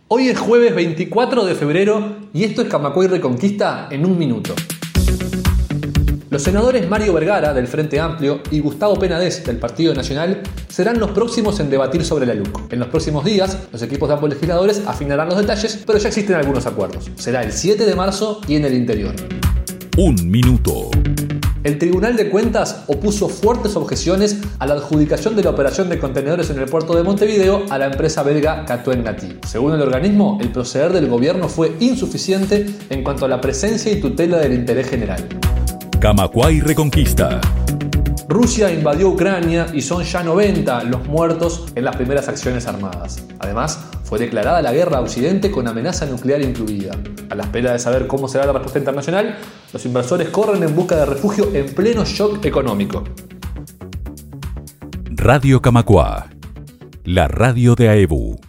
Hoy es jueves 24 de febrero y esto es Camacuay Reconquista en un minuto. Los senadores Mario Vergara, del Frente Amplio, y Gustavo Penades, del Partido Nacional, serán los próximos en debatir sobre la LUC. En los próximos días, los equipos de ambos legisladores afinarán los detalles, pero ya existen algunos acuerdos. Será el 7 de marzo y en el interior. Un minuto. El Tribunal de Cuentas opuso fuertes objeciones a la adjudicación de la operación de contenedores en el puerto de Montevideo a la empresa belga Catuengati. Según el organismo, el proceder del gobierno fue insuficiente en cuanto a la presencia y tutela del interés general. Camacuay Reconquista. Rusia invadió Ucrania y son ya 90 los muertos en las primeras acciones armadas. Además, fue declarada la guerra a Occidente con amenaza nuclear incluida. A la espera de saber cómo será la respuesta internacional, los inversores corren en busca de refugio en pleno shock económico. Radio Camacuá, la radio de AEBU.